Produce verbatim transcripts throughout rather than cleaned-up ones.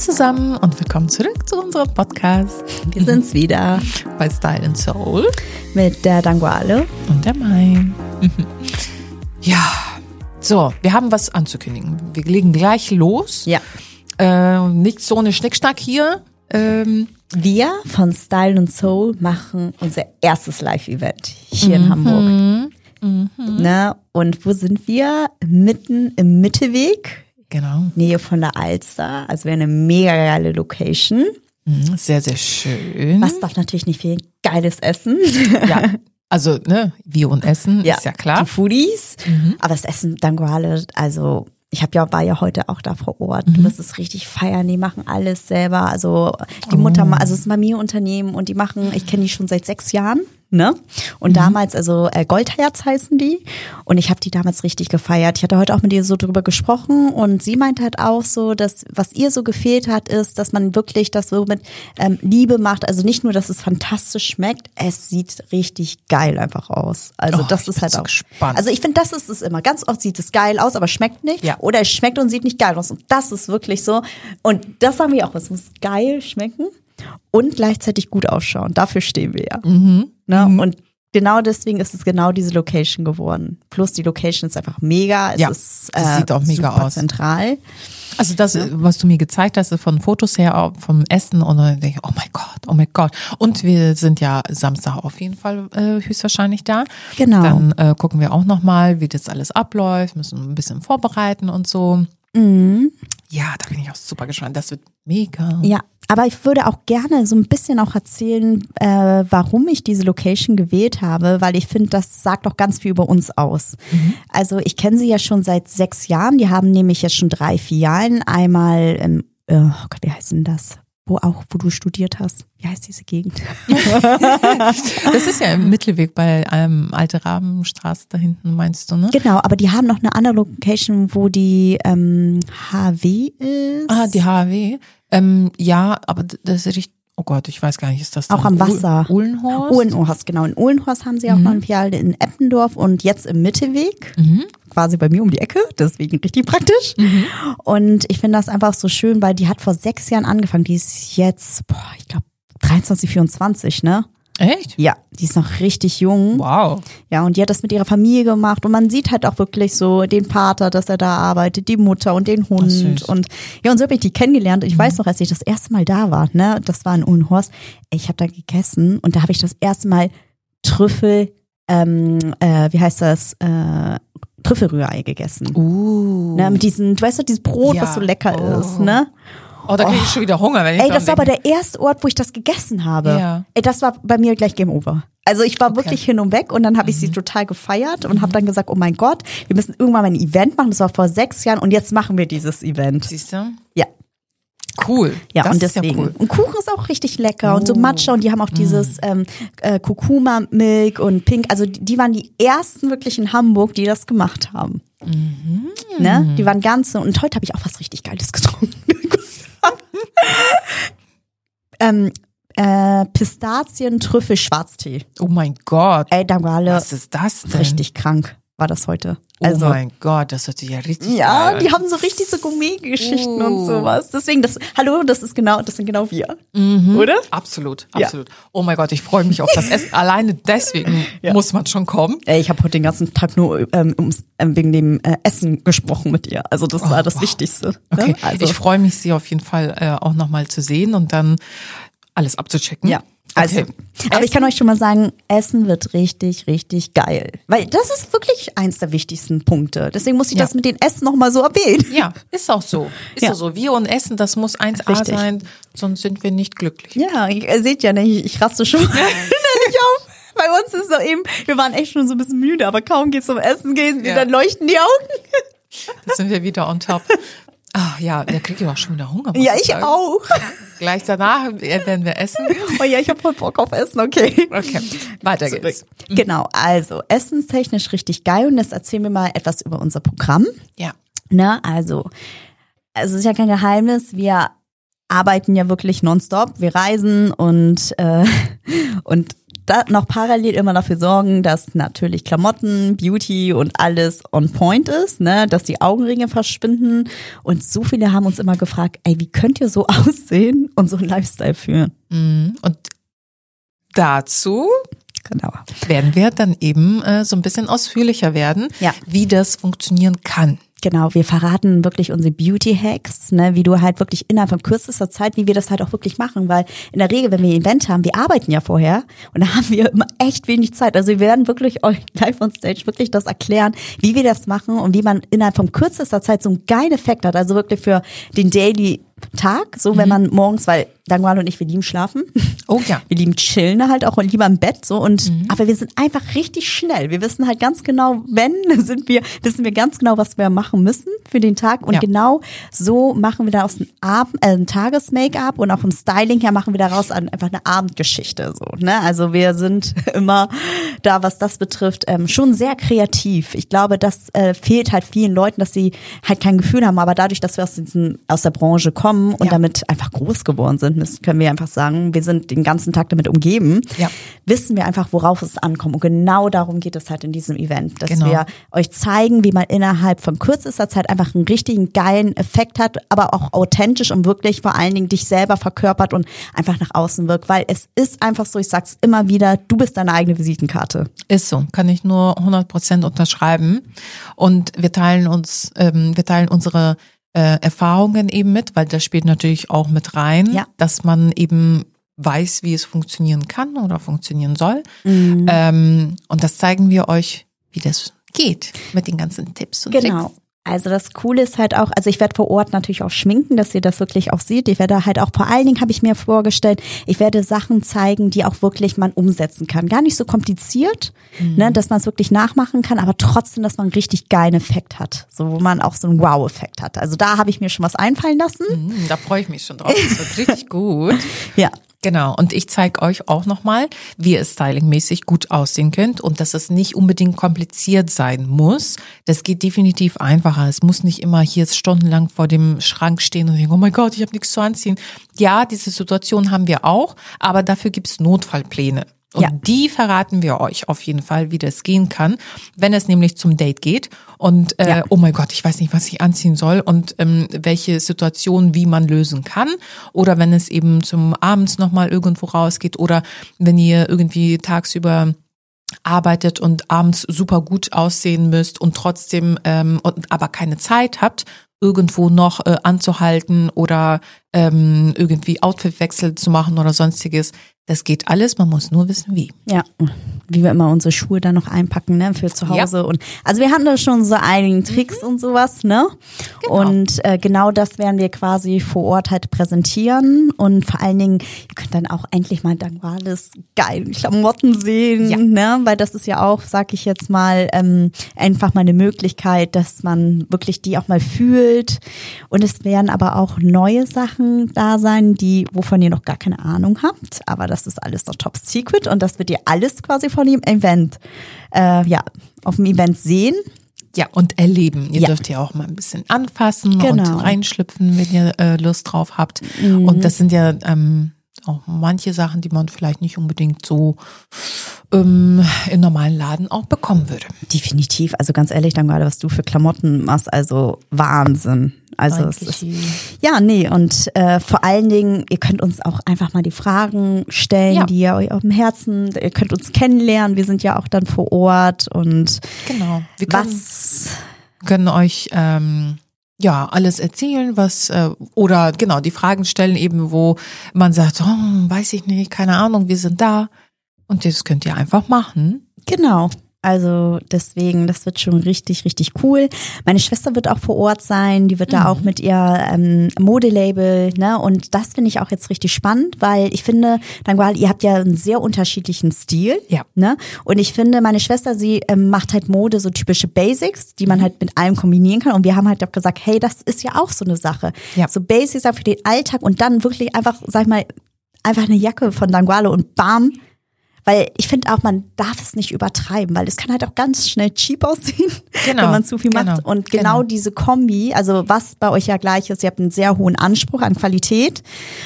zusammen und willkommen zurück zu unserem Podcast. Wir sind's wieder bei Style and Soul mit der Danguale und der Mai. Ja, so, wir haben was anzukündigen. Wir legen gleich los. Ja. Äh, nicht so eine Schnickschnack hier. Ähm, wir von Style and Soul machen unser erstes Live-Event hier mhm. in Hamburg. Mhm. Ne? Und wo sind wir? Mitten im Mitteweg. Genau. Nähe von der Alster. Also wäre eine mega geile Location. Mhm, sehr, sehr schön. Was darf natürlich nicht fehlen? Geiles Essen. Ja, also ne, wir und Essen, ja, ist ja klar. Die Foodies. Mhm. Aber das Essen Danguale, also ich habe ja war ja heute auch da vor Ort. Mhm. Du wirst es richtig feiern. Die machen alles selber. Also die Mutter, oh. also es ist ein Familienunternehmen und die machen, ich kenne die schon seit sechs Jahren. Ne? Und mhm. damals, also äh, Goldherz heißen die. Und ich habe die damals richtig gefeiert. Ich hatte heute auch mit ihr so drüber gesprochen und sie meinte halt auch so, dass was ihr so gefehlt hat, ist, dass man wirklich das so mit ähm, Liebe macht. Also nicht nur, dass es fantastisch schmeckt, es sieht richtig geil einfach aus. Also oh, das ist halt so auch gespannt. Also ich finde, das ist es immer. Ganz oft sieht es geil aus, aber schmeckt nicht. Ja. Oder es schmeckt und sieht nicht geil aus. Und das ist wirklich so. Und das sagen wir auch, es muss geil schmecken und gleichzeitig gut ausschauen. Dafür stehen wir ja. Mhm. Ne? Mhm. Und genau deswegen ist es genau diese Location geworden. Plus die Location ist einfach mega. Es ja, ist das äh, sieht auch mega super aus. Zentral. Also das, was du mir gezeigt hast, von Fotos her, vom Essen und dann denke ich, oh mein Gott, oh mein Gott. Und wir sind ja Samstag auf jeden Fall äh, höchstwahrscheinlich da. Genau. Dann äh, gucken wir auch nochmal, wie das alles abläuft, müssen ein bisschen vorbereiten und so. Mhm. Ja, da bin ich auch super gespannt. Das wird mega. Ja, aber ich würde auch gerne so ein bisschen auch erzählen, äh, warum ich diese Location gewählt habe, weil ich finde, das sagt auch ganz viel über uns aus. Mhm. Also ich kenne sie ja schon seit sechs Jahren. Die haben nämlich jetzt schon drei Filialen. Einmal, im, oh Gott, wie heißt denn das? Wo auch, wo du studiert hast. Wie heißt diese Gegend? Das ist ja im Mittelweg bei ähm, Alte Rabenstraße da hinten, meinst du, ne? Genau, aber die haben noch eine andere Location, wo die ähm, H W ist. Ah, die H W. Ähm, ja, aber das ist richtig. Oh Gott, ich weiß gar nicht, ist das auch am Wasser? Uhlenhorst? Uhlenhorst, genau. In Uhlenhorst haben sie auch mhm. noch eine Filiale in Eppendorf und jetzt im Mittelweg. Mhm. Quasi bei mir um die Ecke, deswegen richtig praktisch. Mhm. Und ich finde das einfach so schön, weil die hat vor sechs Jahren angefangen. Die ist jetzt, boah, ich glaube, dreiundzwanzig, vierundzwanzig, ne? Echt? Ja, die ist noch richtig jung. Wow. Ja, und die hat das mit ihrer Familie gemacht und man sieht halt auch wirklich so den Vater, dass er da arbeitet, die Mutter und den Hund. Und ja, und so habe ich die kennengelernt. Ich mhm. weiß noch, als ich das erste Mal da war, ne, das war in Uhlenhorst, ich habe da gegessen und da habe ich das erste Mal Trüffel, ähm, äh, wie heißt das, äh, Trüffelrührei gegessen. Uh. Ne, mit diesem, du weißt doch, dieses Brot, ja. was so lecker oh. ist, ne? Oh, da kriege ich oh. schon wieder Hunger, wenn ich Ey, das war denke. aber der erste Ort, wo ich das gegessen habe. Ja. Ey, das war bei mir gleich Game Over. Also ich war okay. wirklich hin und weg und dann habe ich mhm. sie total gefeiert und mhm. habe dann gesagt, oh mein Gott, wir müssen irgendwann mal ein Event machen. Das war vor sechs Jahren und jetzt machen wir dieses Event. Siehst du? Ja. Cool. Ja, das und deswegen. Ist ja cool. Und Kuchen ist auch richtig lecker oh. und so Matcha und die haben auch dieses ähm, äh, Kurkuma-Milk und Pink. Also die, die waren die ersten wirklich in Hamburg, die das gemacht haben. Mhm. Ne? Die waren ganz, und heute habe ich auch was richtig Geiles getrunken. ähm, äh, Pistazien-Trüffel-Schwarztee. Oh mein Gott. Ey, Danguale. Was ist das denn? Richtig krank war das heute. Also, oh mein Gott, das hört sich ja richtig ja, geil. Die haben so richtig so Gourmet-Geschichten uh. und sowas. Deswegen, das, hallo, das ist genau, das sind genau wir. Mhm. Oder? Absolut, absolut. Ja. Oh mein Gott, ich freue mich auf das Essen. Alleine deswegen ja. muss man schon kommen. Ey, ich habe heute den ganzen Tag nur ähm, ums, ähm, wegen dem äh, Essen gesprochen mit ihr. Also das oh, war das wow. Wichtigste. Okay, ne? Also. Ich freue mich, sie auf jeden Fall äh, auch nochmal zu sehen und dann alles abzuchecken. Ja. Also, okay. Aber Essen? Ich kann euch schon mal sagen, Essen wird richtig, richtig geil. Weil das ist wirklich eins der wichtigsten Punkte. Deswegen muss ich ja. das mit den Essen nochmal so erwähnen. Ja, ist auch so. Ist ja. auch so. Wir und Essen, das muss eins A sein, sonst sind wir nicht glücklich. Ja, ihr seht ja, nicht, ich raste schon nicht auf. Bei uns ist so eben, wir waren echt schon so ein bisschen müde, aber kaum geht's zum Essen gehen, ja. dann leuchten die Augen. Da sind wir wieder on top. Ach ja, da kriege ich auch schon wieder Hunger. Ja, ich sagen. auch. Gleich danach werden wir essen. Oh ja, ich habe voll Bock auf Essen, okay. Okay, weiter Zurück. geht's. Genau, also essenstechnisch richtig geil und jetzt erzählen wir mal etwas über unser Programm. Ja. Ne, also, es ist ja kein Geheimnis, wir arbeiten ja wirklich nonstop, wir reisen und, äh, und da noch parallel immer dafür sorgen, dass natürlich Klamotten, Beauty und alles on point ist, ne, dass die Augenringe verschwinden. Und so viele haben uns immer gefragt, ey, wie könnt ihr so aussehen und so einen Lifestyle führen? Und dazu genau. werden wir dann eben äh, so ein bisschen ausführlicher werden, ja. wie das funktionieren kann. Genau, wir verraten wirklich unsere Beauty-Hacks, ne, wie du halt wirklich innerhalb von kürzester Zeit, wie wir das halt auch wirklich machen, weil in der Regel, wenn wir ein Event haben, wir arbeiten ja vorher und da haben wir immer echt wenig Zeit. Also wir werden wirklich euch live on stage wirklich das erklären, wie wir das machen und wie man innerhalb von kürzester Zeit so einen geilen Effekt hat, also wirklich für den Daily Tag, so wenn man morgens, weil Dangwale und ich, wir lieben schlafen. Oh ja. Wir lieben chillen halt auch und lieber im Bett so und Mhm. aber wir sind einfach richtig schnell. Wir wissen halt ganz genau, wenn sind wir, wissen wir ganz genau, was wir machen müssen für den Tag und ja. genau so machen wir daraus ein, Abend, äh, ein Tages-Make-up und auch vom Styling her machen wir daraus einfach eine Abendgeschichte so. Ne? Also wir sind immer da, was das betrifft, ähm, schon sehr kreativ. Ich glaube, das äh, fehlt halt vielen Leuten, dass sie halt kein Gefühl haben, aber dadurch, dass wir aus, diesen, aus der Branche kommen und ja. damit einfach groß geworden sind, das können wir einfach sagen, wir sind den ganzen Tag damit umgeben, ja. wissen wir einfach, worauf es ankommt. Und genau darum geht es halt in diesem Event, dass genau. wir euch zeigen, wie man innerhalb von kürzester Zeit einfach einen richtigen geilen Effekt hat, aber auch authentisch und wirklich vor allen Dingen dich selber verkörpert und einfach nach außen wirkt, weil es ist einfach so, ich sag's immer wieder, du bist deine eigene Visitenkarte. Ist so, kann ich nur hundert Prozent unterschreiben und wir teilen uns, ähm, wir teilen unsere äh, Erfahrungen eben mit, weil das spielt natürlich auch mit rein, ja. dass man eben weiß, wie es funktionieren kann oder funktionieren soll. Mhm. Ähm, und das zeigen wir euch, wie das geht mit den ganzen Tipps und genau. Tricks. Also das Coole ist halt auch, also ich werde vor Ort natürlich auch schminken, dass ihr das wirklich auch seht. Ich werde halt auch, vor allen Dingen habe ich mir vorgestellt, ich werde Sachen zeigen, die auch wirklich man umsetzen kann. Gar nicht so kompliziert, mhm. ne, dass man es wirklich nachmachen kann, aber trotzdem, dass man einen richtig geilen Effekt hat. So, wo man auch so einen Wow-Effekt hat. Also da habe ich mir schon was einfallen lassen. Mhm, da freue ich mich schon drauf. Das wird richtig gut. Ja. Genau, und ich zeige euch auch nochmal, wie ihr stylingmäßig gut aussehen könnt und dass es nicht unbedingt kompliziert sein muss. Das geht definitiv einfacher. Es muss nicht immer hier stundenlang vor dem Schrank stehen und denken, oh mein Gott, ich habe nichts zu anziehen. Ja, diese Situation haben wir auch, aber dafür gibt's Notfallpläne. Und ja. die verraten wir euch auf jeden Fall, wie das gehen kann, wenn es nämlich zum Date geht und äh, ja. oh mein Gott, ich weiß nicht, was ich anziehen soll und ähm, welche Situationen wie man lösen kann oder wenn es eben zum abends nochmal irgendwo rausgeht oder wenn ihr irgendwie tagsüber arbeitet und abends super gut aussehen müsst und trotzdem ähm, und, aber keine Zeit habt, irgendwo noch äh, anzuhalten oder ähm, irgendwie Outfitwechsel zu machen oder sonstiges. Das geht alles, man muss nur wissen, wie. Ja, wie wir immer unsere Schuhe dann noch einpacken, ne, für zu Hause. Ja. Und also wir haben da schon so einigen Tricks mhm. und sowas, ne? Genau. Und äh, genau das werden wir quasi vor Ort halt präsentieren. Und vor allen Dingen, ihr könnt dann auch endlich mal Dangwales geile Klamotten sehen, ja. ne? Weil das ist ja auch, sag ich jetzt mal, ähm, einfach mal eine Möglichkeit, dass man wirklich die auch mal fühlt. Und es werden aber auch neue Sachen da sein, die, wovon ihr noch gar keine Ahnung habt. Aber das ist alles noch top secret und das wird ihr alles quasi von dem Event, äh, ja, auf dem Event sehen. Ja, und erleben. Ihr ja. dürft ja auch mal ein bisschen anfassen genau. und reinschlüpfen, wenn ihr äh, Lust drauf habt. Mhm. Und das sind ja ähm, auch manche Sachen, die man vielleicht nicht unbedingt so ähm, im normalen Laden auch bekommen würde. Definitiv. Also ganz ehrlich, dann gerade, was du für Klamotten machst, also Wahnsinn. Also es ist, ja, nee, und äh, vor allen Dingen, ihr könnt uns auch einfach mal die Fragen stellen, ja. die ihr euch auf dem Herzen, ihr könnt uns kennenlernen, wir sind ja auch dann vor Ort und genau. Wir können, was können euch ähm, ja alles erzählen, was äh, oder genau die Fragen stellen eben, wo man sagt, oh, weiß ich nicht, keine Ahnung, wir sind da und das könnt ihr einfach machen. Genau. Also deswegen, das wird schon richtig, richtig cool. Meine Schwester wird auch vor Ort sein, die wird mhm. da auch mit ihr ähm, Modelabel, ne? Und das finde ich auch jetzt richtig spannend, weil ich finde, Dangwale, ihr habt ja einen sehr unterschiedlichen Stil, ja. ne? Und ich finde, meine Schwester, sie ähm, macht halt Mode, so typische Basics, die man halt mit allem kombinieren kann. Und wir haben halt auch gesagt, hey, das ist ja auch so eine Sache. Ja. So Basics für den Alltag und dann wirklich einfach, sag ich mal, einfach eine Jacke von Dangwale und bam, Weil ich finde auch, man darf es nicht übertreiben, weil es kann halt auch ganz schnell cheap aussehen, genau, wenn man zu viel genau, macht. Und genau, genau diese Kombi, also was bei euch ja gleich ist, ihr habt einen sehr hohen Anspruch an Qualität.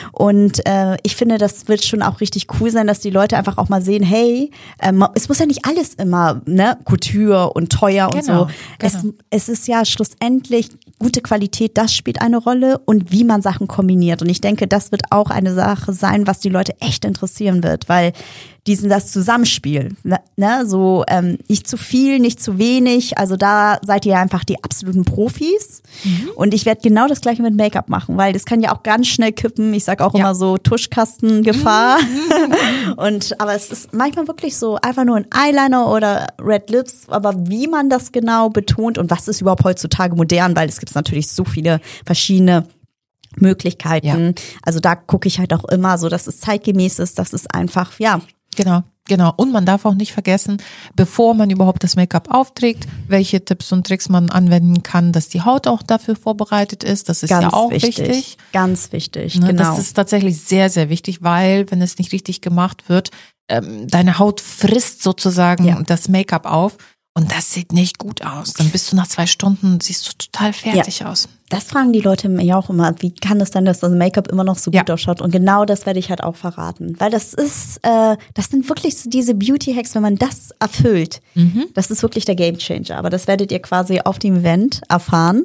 Und äh, ich finde, das wird schon auch richtig cool sein, dass die Leute einfach auch mal sehen, hey, ähm, es muss ja nicht alles immer, ne, Couture und teuer und genau, so. Genau. Es, es ist ja schlussendlich gute Qualität, das spielt eine Rolle und wie man Sachen kombiniert. Und ich denke, das wird auch eine Sache sein, was die Leute echt interessieren wird, weil diesen das Zusammenspiel, ne, so ähm, nicht zu viel, nicht zu wenig, also da seid ihr einfach die absoluten Profis. Mhm. Und ich werde genau das gleiche mit Make-up machen, weil das kann ja auch ganz schnell kippen. Ich sag auch ja. immer so Tuschkastengefahr. Mhm. Und aber es ist manchmal wirklich so einfach nur ein Eyeliner oder Red Lips, aber wie man das genau betont und was ist überhaupt heutzutage modern, weil es gibt natürlich so viele verschiedene Möglichkeiten. Ja. Also da gucke ich halt auch immer so, dass es zeitgemäß ist, dass es einfach, ja. Genau, genau. Und man darf auch nicht vergessen, bevor man überhaupt das Make-up aufträgt, welche Tipps und Tricks man anwenden kann, dass die Haut auch dafür vorbereitet ist. Das ist ganz ja auch wichtig. wichtig. Ganz wichtig, ne, genau. Das ist tatsächlich sehr, sehr wichtig, weil wenn es nicht richtig gemacht wird, ähm, deine Haut frisst sozusagen ja. das Make-up auf. Und das sieht nicht gut aus. Dann bist du nach zwei Stunden, siehst du total fertig ja. aus. Das fragen die Leute mir auch immer. Wie kann es denn, dass das Make-up immer noch so gut ja. ausschaut? Und genau das werde ich halt auch verraten. Weil das ist, äh, das sind wirklich so diese Beauty-Hacks, wenn man das erfüllt. Mhm. Das ist wirklich der Gamechanger. Aber das werdet ihr quasi auf dem Event erfahren.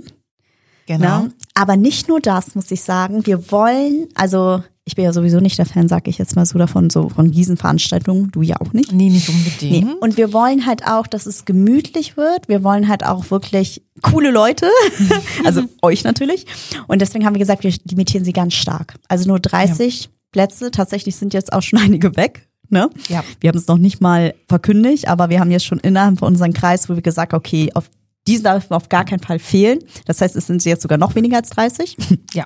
Genau. Ne? Aber nicht nur das, muss ich sagen. Wir wollen, also ich bin ja sowieso nicht der Fan, sag ich jetzt mal so davon, so von Riesenveranstaltungen, du ja auch nicht. Nee, nicht unbedingt. Nee. Und wir wollen halt auch, dass es gemütlich wird. Wir wollen halt auch wirklich coole Leute, also euch natürlich. Und deswegen haben wir gesagt, wir limitieren sie ganz stark. Also nur dreißig ja. Plätze, tatsächlich sind jetzt auch schon einige weg. Ne? Ja. Wir haben es noch nicht mal verkündigt, aber wir haben jetzt schon innerhalb von unserem Kreis, wo wir gesagt haben, okay, auf diesen darf auf gar keinen Fall fehlen. Das heißt, es sind jetzt sogar noch weniger als dreißig. Ja.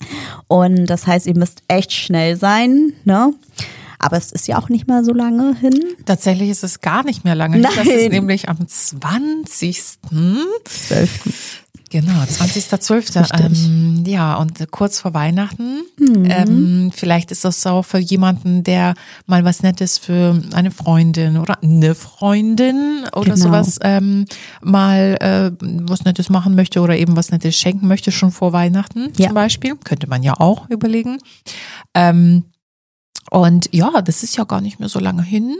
Und das heißt, ihr müsst echt schnell sein, ne? Aber es ist ja auch nicht mal so lange hin. Tatsächlich ist es gar nicht mehr lange hin. Nein. Das ist nämlich am zwanzigsten zwölften Genau, zwanzigster zwölfter Ähm, ja, und kurz vor Weihnachten. Mhm. Ähm, vielleicht ist das auch für jemanden, der mal was Nettes für eine Freundin oder eine Freundin oder genau. sowas ähm, mal äh, was Nettes machen möchte oder eben was Nettes schenken möchte, schon vor Weihnachten ja. zum Beispiel. Könnte man ja auch überlegen. Ähm, und ja, das ist ja gar nicht mehr so lange hin.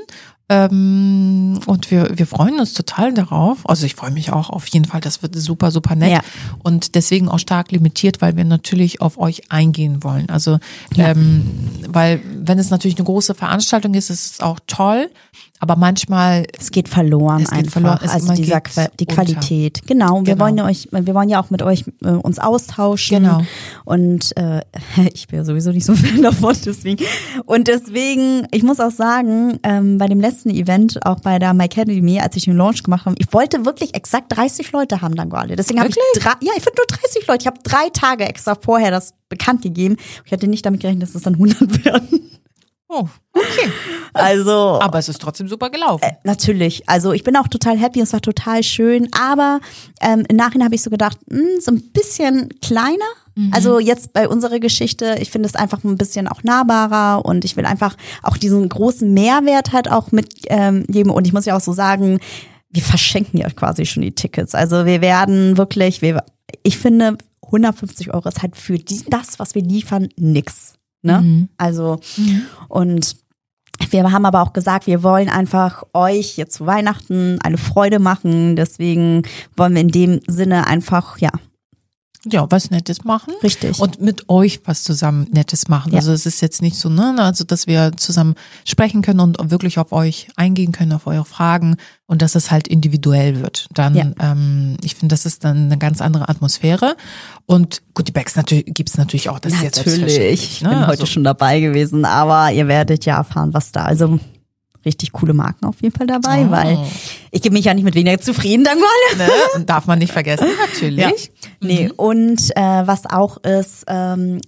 Ähm, und wir, wir freuen uns total darauf. Also ich freue mich auch auf jeden Fall. Das wird super, super nett. Ja. Und deswegen auch stark limitiert, weil wir natürlich auf euch eingehen wollen. Also, ja. ähm, weil wenn es natürlich eine große Veranstaltung ist, ist es auch toll. Aber manchmal es geht verloren es geht einfach. Verloren. Es, also dieser Qua- die Qualität. Unter. Genau. Wir genau. wollen ja euch, wir wollen ja auch mit euch äh, uns austauschen. Genau. Und äh, ich bin ja sowieso nicht so Fan davon, deswegen. Und deswegen, ich muss auch sagen, ähm, bei dem letzten Event, auch bei der My Academy, als ich den Launch gemacht habe, ich wollte wirklich exakt dreißig Leute haben, Danguale. Deswegen habe ich drei, ja, ich finde nur dreißig Leute. Ich habe drei Tage extra vorher das bekannt gegeben. Ich hatte nicht damit gerechnet, dass es dann hundert werden. Oh, okay. Also, aber es ist trotzdem super gelaufen. Äh, natürlich. Also ich bin auch total happy, es war total schön. Aber ähm, im Nachhinein habe ich so gedacht, mh, so ein bisschen kleiner. Mhm. Also jetzt bei unserer Geschichte, ich finde es einfach ein bisschen auch nahbarer und ich will einfach auch diesen großen Mehrwert halt auch mitgeben. Ähm, und ich muss ja auch so sagen, wir verschenken ja quasi schon die Tickets. Also wir werden wirklich, wir, ich finde, hundertfünfzig Euro ist halt für die, das, was wir liefern, nix. Ne? Mhm. Also, mhm. und wir haben aber auch gesagt, wir wollen einfach euch jetzt zu Weihnachten eine Freude machen. Deswegen wollen wir in dem Sinne einfach, ja. Ja, was Nettes machen. Richtig. Und mit euch was zusammen Nettes machen. Ja. Also es ist jetzt nicht so, ne, also dass wir zusammen sprechen können und wirklich auf euch eingehen können, auf eure Fragen und dass es halt individuell wird. Dann, ja. ähm, ich finde, das ist dann eine ganz andere Atmosphäre. Und Goodie Bags natürlich, gibt's natürlich auch. Das natürlich. Ist jetzt selbstverständlich. Ich bin ne? heute also, schon dabei gewesen, aber ihr werdet ja erfahren, was da, also richtig coole Marken auf jeden Fall dabei, oh. weil ich gebe mich ja nicht mit weniger zufrieden, dann mal. Ne? Darf man nicht vergessen, natürlich. Ja. Nee, mhm. und äh, was auch ist, ähm,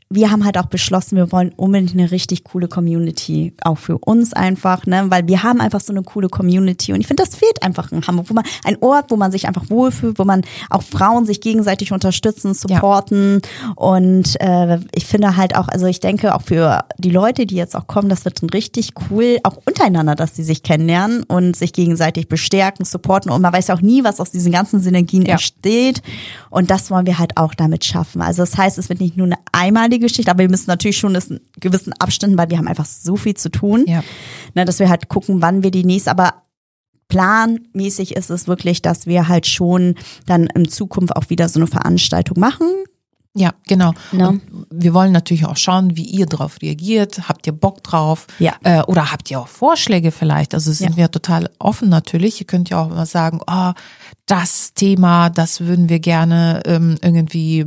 wir haben halt auch beschlossen, wir wollen unbedingt eine richtig coole Community, auch für uns einfach, ne, weil wir haben einfach so eine coole Community und ich finde, das fehlt einfach in Hamburg, wo man, ein Ort, wo man sich einfach wohlfühlt, wo man auch Frauen sich gegenseitig unterstützen, supporten ja. und äh, ich finde halt auch, also ich denke auch für die Leute, die jetzt auch kommen, das wird dann richtig cool, auch untereinander, dass sie sich kennenlernen und sich gegenseitig bestärken, supporten und man weiß ja auch nie, was aus diesen ganzen Synergien ja. entsteht und das wollen wir halt auch damit schaffen. Also das heißt, es wird nicht nur eine einmalige Geschichte, aber wir müssen natürlich schon das in gewissen Abständen, weil wir haben einfach so viel zu tun, ja. ne, dass wir halt gucken, wann wir die nächste, aber planmäßig ist es wirklich, dass wir halt schon dann in Zukunft auch wieder so eine Veranstaltung machen. Ja, genau. No. Und wir wollen natürlich auch schauen, wie ihr darauf reagiert. Habt ihr Bock drauf? Ja. Äh, oder habt ihr auch Vorschläge vielleicht? Also sind ja. wir total offen natürlich. Ihr könnt ja auch mal sagen, oh, das Thema, das würden wir gerne ähm, irgendwie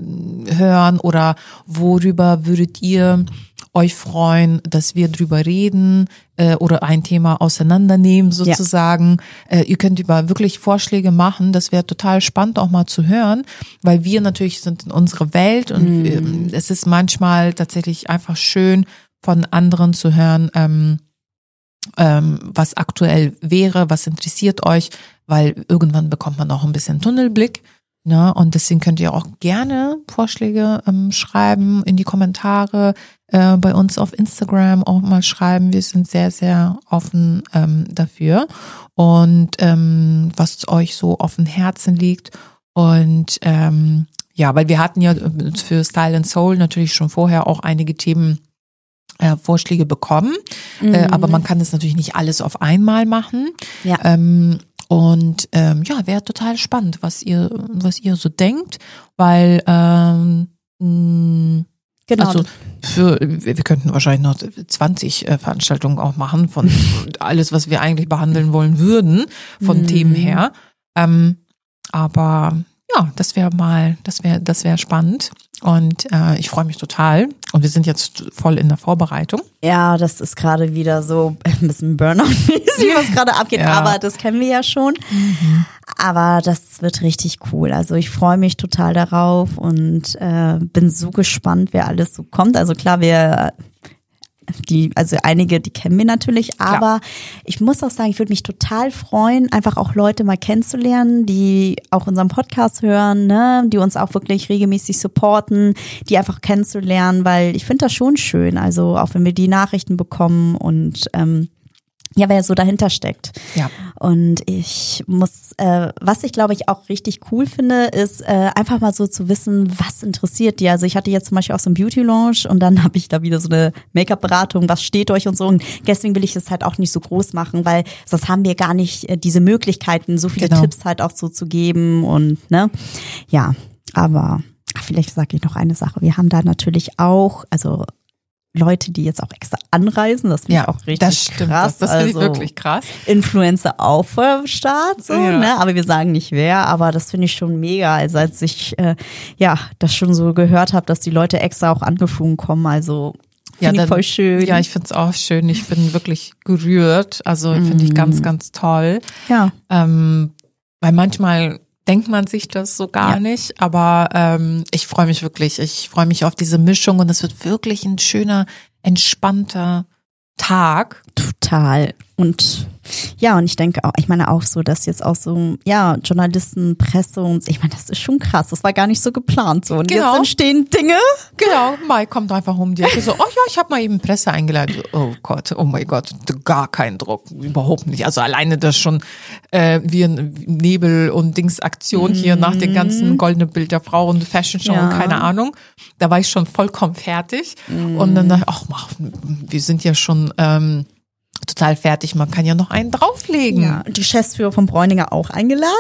hören oder worüber würdet ihr euch freuen, dass wir drüber reden äh, oder ein Thema auseinandernehmen sozusagen. Ja. Äh, ihr könnt über wirklich Vorschläge machen. Das wäre total spannend auch mal zu hören, weil wir natürlich sind in unserer Welt und mm. ähm, es ist manchmal tatsächlich einfach schön von anderen zu hören, ähm, ähm, was aktuell wäre, was interessiert euch, weil irgendwann bekommt man auch ein bisschen Tunnelblick. Ne? Und deswegen könnt ihr auch gerne Vorschläge ähm, schreiben in die Kommentare, äh, bei uns auf Instagram auch mal schreiben. Wir sind sehr, sehr offen ähm, dafür und ähm, was euch so auf dem Herzen liegt. Und ähm, ja, weil wir hatten ja für Style and Soul natürlich schon vorher auch einige Themen Äh, Vorschläge bekommen, mhm. äh, aber man kann das natürlich nicht alles auf einmal machen. Ja. Ähm, und ähm, ja, wäre total spannend, was ihr, was ihr so denkt, weil ähm, mh, genau. Also für wir, wir könnten wahrscheinlich noch zwanzig äh, Veranstaltungen auch machen von alles, was wir eigentlich behandeln wollen würden, von mhm. Themen her. Ähm, aber ja, das wäre mal, das wäre, das wäre spannend. Und äh, ich freue mich total. Und wir sind jetzt voll in der Vorbereitung. Ja, das ist gerade wieder so ein bisschen Burnout-mäßig, was gerade abgeht. Ja. Aber das kennen wir ja schon. Mhm. Aber das wird richtig cool. Also ich freue mich total darauf und äh, bin so gespannt, wer alles so kommt. Also klar, wir die, also einige, die kennen wir natürlich, aber Klar. ich muss auch sagen, ich würde mich total freuen, einfach auch Leute mal kennenzulernen, die auch unseren Podcast hören, ne, die uns auch wirklich regelmäßig supporten, die einfach kennenzulernen, weil ich finde das schon schön, also auch wenn wir die Nachrichten bekommen und ähm, ja, wer so dahinter steckt. Ja. Und ich muss, äh, was ich glaube ich auch richtig cool finde, ist äh, einfach mal so zu wissen, was interessiert dir. Also ich hatte jetzt zum Beispiel auch so einen Beauty-Launch und dann habe ich da wieder so eine Make-up-Beratung, was steht euch und so. Und deswegen will ich das halt auch nicht so groß machen, weil sonst haben wir gar nicht äh, diese Möglichkeiten, so viele genau. Tipps halt auch so zu geben und ne, ja, aber ach, vielleicht sage ich noch eine Sache. Wir haben da natürlich auch, also Leute, die jetzt auch extra anreisen, das finde ja, ich auch richtig das stimmt, krass. Das, das finde also, ich wirklich krass. Influencer auch vor Start, so, ja. ne? Aber wir sagen nicht wer, aber das finde ich schon mega. Also als ich äh, ja das schon so gehört habe, dass die Leute extra auch angeflogen kommen, also finde ja, ich voll schön. Ja, ich finde es auch schön. Ich bin wirklich gerührt. Also finde mm. ich ganz, ganz toll. Ja. Ähm, weil manchmal denkt man sich das so gar ja. nicht, aber ähm, ich freue mich wirklich. Ich freue mich auf diese Mischung und es wird wirklich ein schöner, entspannter Tag. Total. Und ja, und ich denke auch, ich meine auch so, dass jetzt auch so, ja, Journalisten, Presse und ich meine, das ist schon krass. Das war gar nicht so geplant so. Und genau. jetzt entstehen Dinge. Genau, Mai kommt einfach um die Ecke so, oh ja, ich habe mal eben Presse eingeladen. Oh Gott, oh mein Gott, gar kein Druck, überhaupt nicht. Also alleine das schon äh, wie ein Nebel- und Dingsaktion mhm. hier nach dem ganzen Goldene Bild der Frau und Fashion Show ja. und keine Ahnung. Da war ich schon vollkommen fertig. Mhm. Und dann dachte ich, ach, mach, wir sind ja schon ähm, total fertig, man kann ja noch einen drauflegen. Ja, und die Geschäftsführer von Bräuninger auch eingeladen?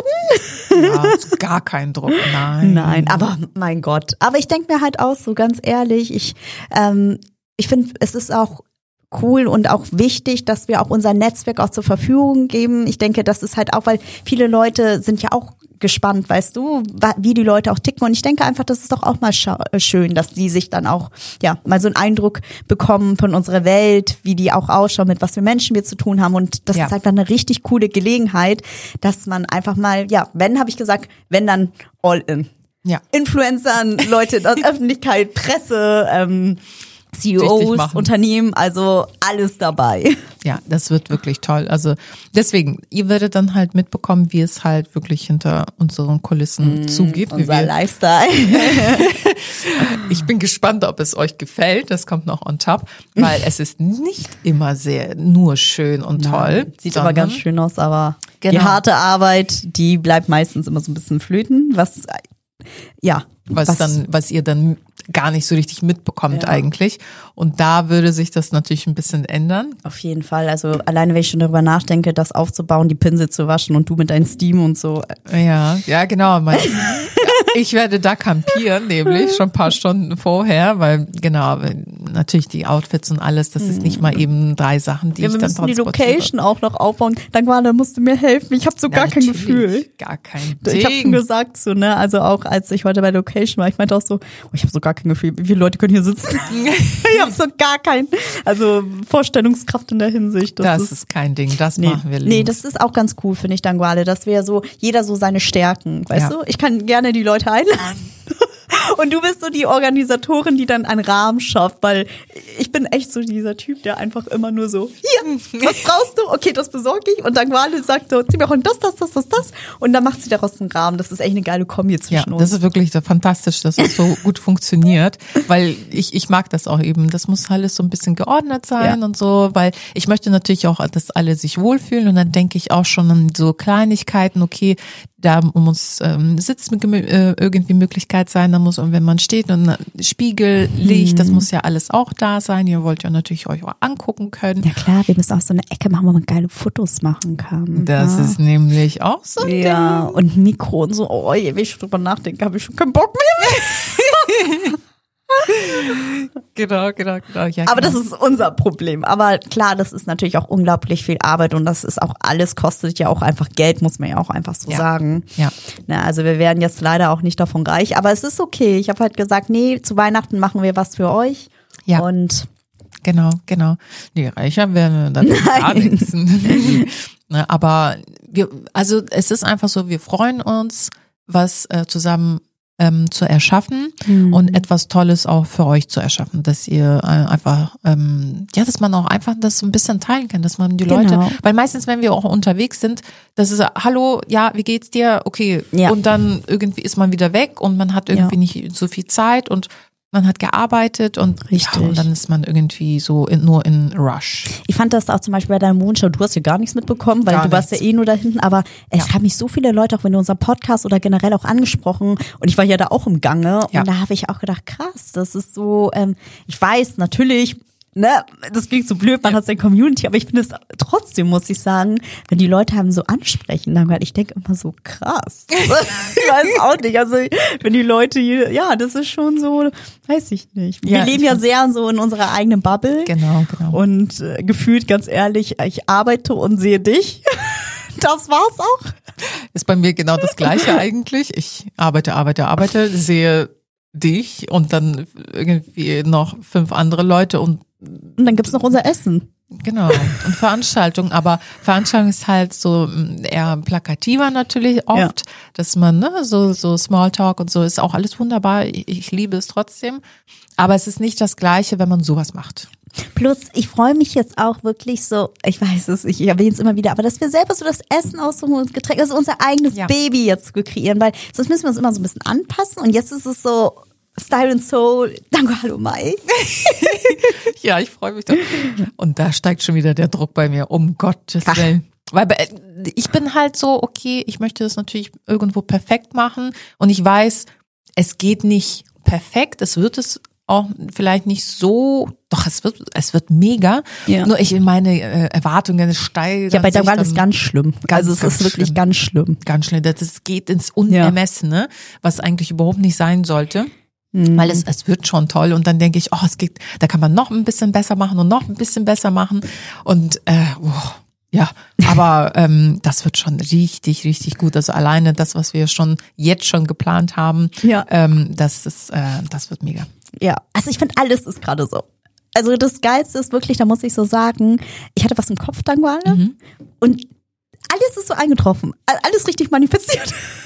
Ja, gar kein Druck, nein. Nein, aber mein Gott. Aber ich denke mir halt auch so, ganz ehrlich, ich, ähm, ich finde, es ist auch cool und auch wichtig, dass wir auch unser Netzwerk auch zur Verfügung geben. Ich denke, das ist halt auch, weil viele Leute sind ja auch gespannt, weißt du, wie die Leute auch ticken. Und ich denke einfach, das ist doch auch mal schön, dass die sich dann auch, ja, mal so einen Eindruck bekommen von unserer Welt, wie die auch ausschauen, mit was für Menschen wir zu tun haben. Und das ja. ist einfach eine richtig coole Gelegenheit, dass man einfach mal, ja, wenn, habe ich gesagt, wenn dann all in. Ja. Influencern, Leute aus Öffentlichkeit, Presse, ähm, C E Os, Unternehmen, also alles dabei. Ja, das wird wirklich toll. Also deswegen, ihr werdet dann halt mitbekommen, wie es halt wirklich hinter unseren Kulissen mm, zugeht. Unser wie wir Lifestyle. Ich bin gespannt, ob es euch gefällt. Das kommt noch on top, weil es ist nicht immer sehr nur schön und toll. Nein, sieht aber ganz schön aus, aber genau. Die harte Arbeit, die bleibt meistens immer so ein bisschen flöten, was ja, was, was dann, was ihr dann gar nicht so richtig mitbekommt ja. eigentlich. Und da würde sich das natürlich ein bisschen ändern. Auf jeden Fall. Also alleine, wenn ich schon darüber nachdenke, das aufzubauen, die Pinsel zu waschen und du mit deinem Steam und so. Ja, ja, genau. Mein, ich werde da campieren, nämlich schon ein paar Stunden vorher, weil genau, natürlich die Outfits und alles, das ist nicht mal eben drei Sachen, die ja, ich wir dann müssen die transportiere. Location auch noch aufbauen. Dagmar, musst du mir helfen. Ich habe so ja, gar kein Gefühl. Gar kein Ding. Ich habe schon gesagt so, ne, also auch als ich heute bei Location war, ich meinte auch so, oh, ich habe so gar kein Gefühl, wie viele Leute können hier sitzen? Ich habe so gar kein, also Vorstellungskraft in der Hinsicht. Das, das ist, ist kein Ding, das nee, machen wir links. Nee, das ist auch ganz cool, finde ich, Danguale, dass wir so, jeder so seine Stärken, weißt ja. du? Ich kann gerne die Leute einladen. Und du bist so die Organisatorin, die dann einen Rahmen schafft, weil ich bin echt so dieser Typ, der einfach immer nur so, hier, was brauchst du? Okay, das besorge ich. Und dann Wale sagt so, zieh mir auch das, das, das, das, das. Und dann macht sie daraus einen Rahmen. Das ist echt eine geile Kombi zwischen ja, uns. Das ist wirklich fantastisch, dass es so gut funktioniert, weil ich, ich mag das auch eben. Das muss alles so ein bisschen geordnet sein ja. und so, weil ich möchte natürlich auch, dass alle sich wohlfühlen und dann denke ich auch schon an so Kleinigkeiten, okay, da muss ähm, Sitz äh, irgendwie Möglichkeit sein, da muss, und wenn man steht und Spiegel, Licht, mhm. das muss ja alles auch da sein. Ihr wollt ja natürlich euch auch angucken können. Ja klar, wir müssen auch so eine Ecke machen, wo man geile Fotos machen kann. Das ja. ist nämlich auch so ein ja, Ding. Und ein Mikro und so. Oh, wenn ich schon drüber nachdenke, habe ich schon keinen Bock mehr. Genau, genau, genau. Ja, aber genau. Das ist unser Problem. Aber klar, das ist natürlich auch unglaublich viel Arbeit und das ist auch alles, kostet ja auch einfach Geld, muss man ja auch einfach so ja. sagen. Ja. Na, also wir werden jetzt leider auch nicht davon reich, aber es ist okay. Ich habe halt gesagt, nee, zu Weihnachten machen wir was für euch. Ja. Und genau, genau. Nee, reicher werden wir dann gar nichts. Aber wir, also es ist einfach so, wir freuen uns, was äh, zusammen Ähm, zu erschaffen mhm. und etwas Tolles auch für euch zu erschaffen, dass ihr äh, einfach, ähm, ja, dass man auch einfach das so ein bisschen teilen kann, dass man die genau. Leute, weil meistens, wenn wir auch unterwegs sind, das ist, hallo, ja, wie geht's dir? Okay, ja. und dann irgendwie ist man wieder weg und man hat irgendwie ja. nicht so viel Zeit und man hat gearbeitet und, ja, und dann ist man irgendwie so in, nur in Rush. Ich fand das auch zum Beispiel bei deinem Mondschau, du hast ja gar nichts mitbekommen, weil gar du warst nichts. ja eh nur da hinten, aber es ja. haben mich so viele Leute, auch wenn du unseren Podcast oder generell auch angesprochen und ich war ja da auch im Gange ja. und da habe ich auch gedacht, krass, das ist so, ähm, ich weiß, natürlich, ne, das klingt so blöd, man hat seine Community, aber ich finde es trotzdem, muss ich sagen, wenn die Leute haben so ansprechen, dann ich denke immer so krass. Ich weiß auch nicht, also wenn die Leute, ja, das ist schon so, weiß ich nicht. Wir ja, leben ja sehr so in unserer eigenen Bubble. Genau, genau. Und äh, gefühlt, ganz ehrlich, ich arbeite und sehe dich. Das war's auch. Ist bei mir genau das Gleiche eigentlich. Ich arbeite, arbeite, arbeite, sehe dich und dann irgendwie noch fünf andere Leute und Und dann gibt's noch unser Essen. Genau. Und Veranstaltungen, aber Veranstaltung ist halt so eher plakativer natürlich oft, ja. dass man, ne, so, so Smalltalk und so ist auch alles wunderbar. Ich, ich liebe es trotzdem. Aber es ist nicht das Gleiche, wenn man sowas macht. Plus, ich freue mich jetzt auch wirklich so, ich weiß es, ich erwähne es immer wieder, aber dass wir selber so das Essen aussuchen und Getränke, also unser eigenes ja. Baby jetzt kreieren, weil sonst müssen wir uns immer so ein bisschen anpassen und jetzt ist es so, Style and Soul, danke, hallo Mai. Ja, ich freue mich doch. Und da steigt schon wieder der Druck bei mir, um Gottes Willen. Weil ich bin halt so, okay, ich möchte das natürlich irgendwo perfekt machen und ich weiß, es geht nicht perfekt, es wird es auch vielleicht nicht so, doch es wird es wird mega, ja. nur ich meine äh, Erwartungen steigern. Ja, bei der Wahl ist ganz schlimm. Ganz, also es ganz ist wirklich schlimm. ganz schlimm. Ganz schlimm, das geht ins Unermessene, was eigentlich überhaupt nicht sein sollte. Mhm. Weil es, es wird schon toll und dann denke ich, oh, es geht, da kann man noch ein bisschen besser machen und noch ein bisschen besser machen und äh, oh, ja, aber ähm, das wird schon richtig, richtig gut. Also alleine das, was wir schon jetzt schon geplant haben, ja. ähm, das ist, äh, das wird mega. Ja, also ich finde alles ist gerade so. Also das Geilste ist wirklich, da muss ich so sagen, ich hatte was im Kopf, Danguale, mhm. und alles ist so eingetroffen, alles richtig manifestiert.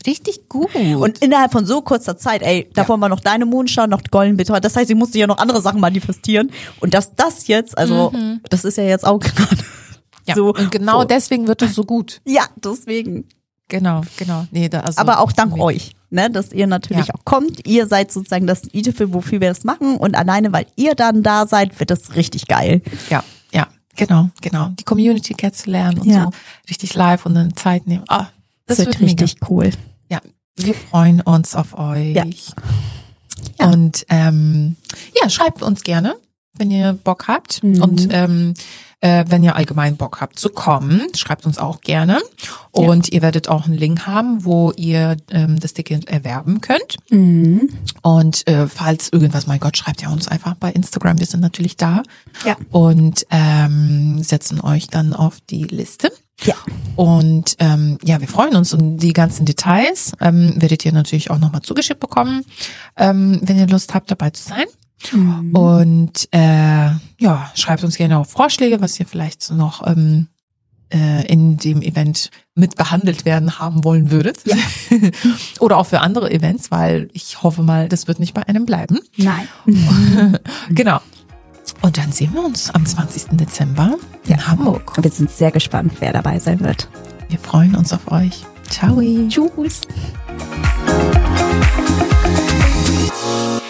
Richtig gut. Und innerhalb von so kurzer Zeit, ey, davor ja. war noch deine Mondschau, noch Golden Bitter. Das heißt, sie musste ja noch andere Sachen manifestieren. Und dass das jetzt, also, mhm. das ist ja jetzt auch gerade ja. so. Und genau so. Deswegen wird es so gut. Ja, deswegen. Genau, genau. Nee, da, also aber auch dank euch, ne, dass ihr natürlich ja. auch kommt. Ihr seid sozusagen das I für wofür wir das machen. Und alleine, weil ihr dann da seid, wird das richtig geil. Ja, ja, genau, genau. Die Community kennenzulernen und ja. so richtig live und eine Zeit nehmen. Ah, das, das wird, wird richtig mega. Cool. Ja, wir freuen uns auf euch. Ja. Ja. Und ähm, ja, schreibt uns gerne, wenn ihr Bock habt. Mhm. Und ähm, äh, wenn ihr allgemein Bock habt zu kommen, schreibt uns auch gerne. Und ja. ihr werdet auch einen Link haben, wo ihr ähm, das Ticket erwerben könnt. Mhm. Und äh, falls irgendwas, mein Gott, schreibt ihr uns einfach bei Instagram. Wir sind natürlich da. Ja. Und ähm, setzen euch dann auf die Liste. Ja. Und ähm, ja, wir freuen uns und die ganzen Details ähm, werdet ihr natürlich auch nochmal zugeschickt bekommen, ähm, wenn ihr Lust habt, dabei zu sein. Mhm. Und äh, ja, schreibt uns gerne auch Vorschläge, was ihr vielleicht noch ähm, äh, in dem Event mit behandelt werden haben wollen würdet. Ja. Oder auch für andere Events, weil ich hoffe mal, das wird nicht bei einem bleiben. Nein. Genau. Und dann sehen wir uns am zwanzigsten Dezember in ja. Hamburg. Wir sind sehr gespannt, wer dabei sein wird. Wir freuen uns auf euch. Ciao. Tschüss.